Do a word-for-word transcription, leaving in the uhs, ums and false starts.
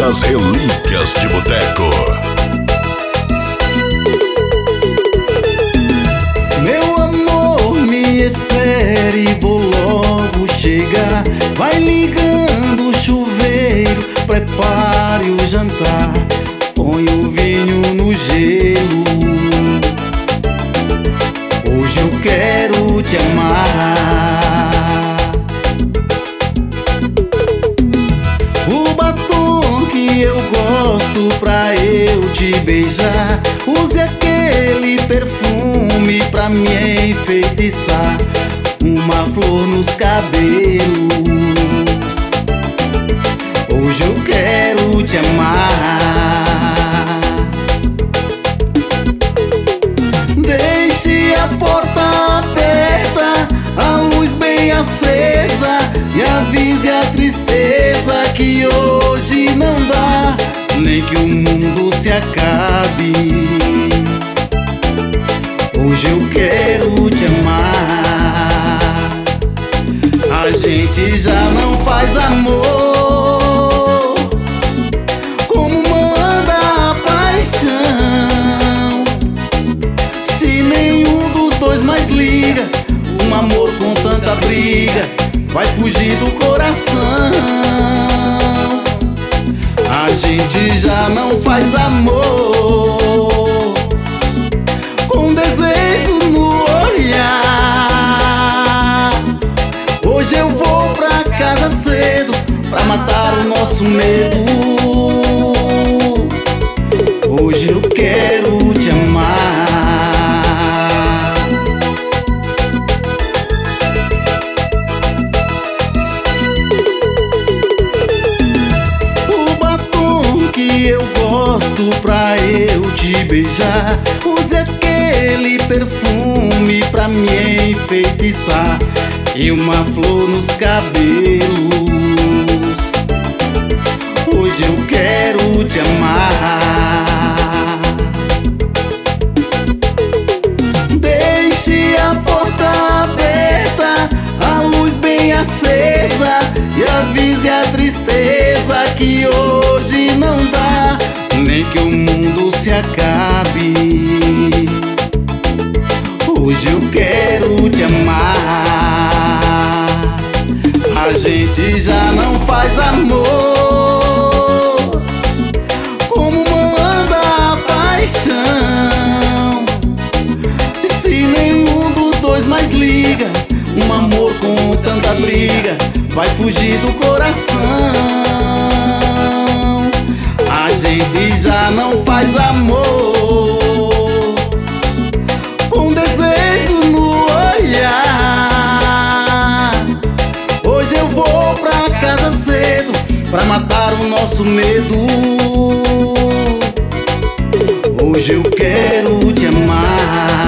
Das Relíquias de Boteco. Meu amor, me espere, vou logo chegar. Vai ligando o chuveiro, prepare o jantar, põe o vinho no gelo. Hoje eu quero te amar. O batom que eu gosto pra eu te beijar, use aquele perfume pra me enfeitiçar. Uma flor nos cabelos. Hoje eu quero te amar. Deixe a porta aberta, a luz bem acesa, e avise a tristeza que hoje não dá, nem que o mundo se acabe. Hoje eu quero te amar. A gente já não faz amor como manda a paixão. Se nenhum dos dois mais liga, um amor com tanta briga vai fugir do coração. A gente já não faz amor com desejo no olhar. Hoje eu vou pra casa cedo pra matar o nosso medo. Hoje eu quero te amar. O batom que eu gosto pra eu te beijar, use aquele perfume pra me enfeitiçar, e uma flor nos cabelos. Hoje eu quero te amar. Deixe a porta aberta, a luz bem acesa, e avise a tristeza que hoje não dá, nem que o mundo se acabe. Hoje eu quero te amar. A gente já não faz amor como manda a paixão. Se nenhum dos dois mais liga, um amor com tanta briga vai fugir do coração. A gente já não faz amor com desejo no olhar. Hoje eu vou pra casa cedo pra matar o nosso medo. Hoje eu quero te amar.